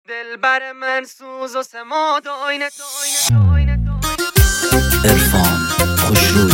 دلبر من سوز و سماد آینه عرفان خوشرودی.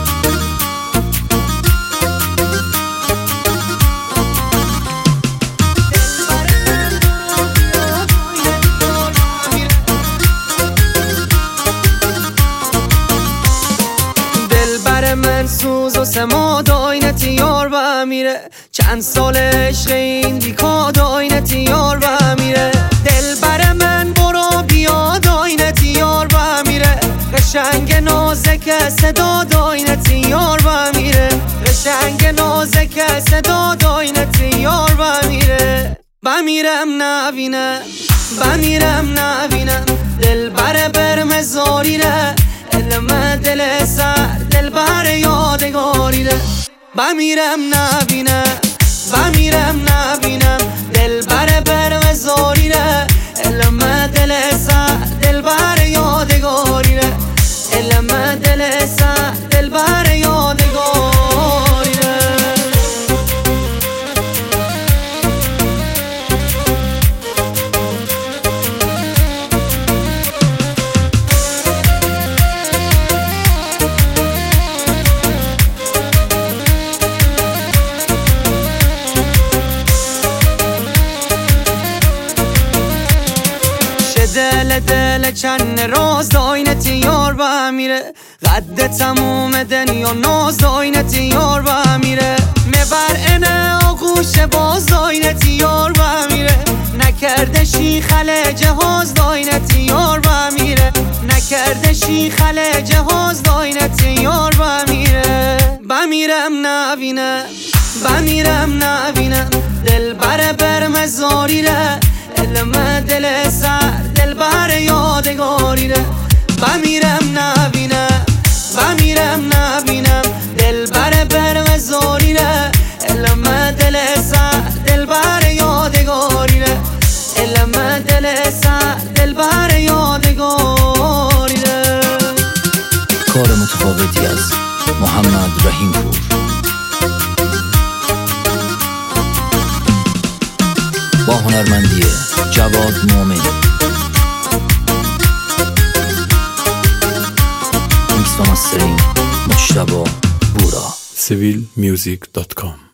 دلبر من سوز و سماد آینه یار و میره، چند سال عشق این دیکاد آینه یار و میره. دلبر من برو بیاد آینه یار و میره، قشنگ نازک صدا آینه یار و میره، قشنگ نازک صدا آینه یار و میره. بمیرم نبینم دلبر برمزاری ره، علم دل سر دلبر یادگاری ره. بمیرم نبینم دلبر برمزاری ره، علم دل سر دلبر یادگاری ره، علم دل سر دلبر یادگاری ره. دل چند راز داینت یار و میره، قد تموم دنیا ناز داینت یار و میره. مبر اینه آغوش باز داینت یار و میره، نکرده شیخل جهاز داینت یار و میره، نکرده شیخل جهاز داینت یار و میره. بمیرم نبینم دلبر برمزاری ره، علم دل سر دلبر یادگاری ره. بمیرم نبینم دلبر برمزاری ره، علم دل سر دلبر یادگاری ره، علم دل سر دلبر یادگاری ره. کار متفاوتی از محمد رحیم پور. با هنرمندی جواد مومن، میکس و مسترینگ مجتبی بورا. civilmusic.com